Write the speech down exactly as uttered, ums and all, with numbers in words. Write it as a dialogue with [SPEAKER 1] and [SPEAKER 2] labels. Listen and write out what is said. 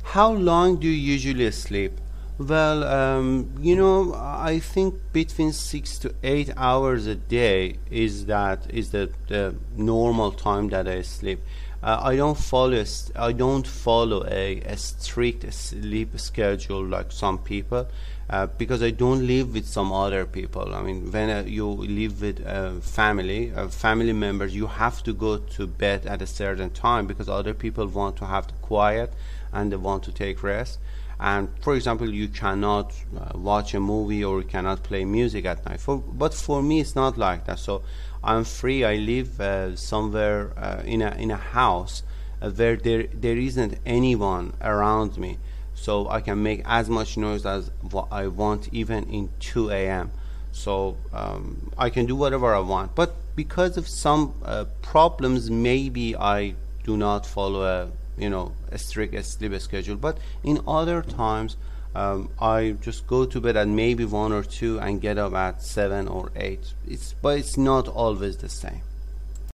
[SPEAKER 1] How long do you usually sleep? Well, um, you know, I think between six to eight hours a day is that is the, the normal time that I sleep. Uh, I don't follow a st- I don't follow a, a strict sleep schedule like some people, uh, because I don't live with some other people. I mean, when uh, you live with a family, uh, family members, you have to go to bed at a certain time because other people want to have the quiet and they want to take rest. And for example, you cannot uh, watch a movie or you cannot play music at night. For but for me, it's not like that. So I'm free. I live uh, somewhere uh, in a in a house uh, where there there isn't anyone around me, so I can make as much noise as what I want, even in two a m. So um, I can do whatever I want. But because of some uh, problems, maybe I do not follow a you know a strict sleep schedule. But in other times, um, I just go to bed at maybe one or two and get up at seven or eight. It's but it's not always the same.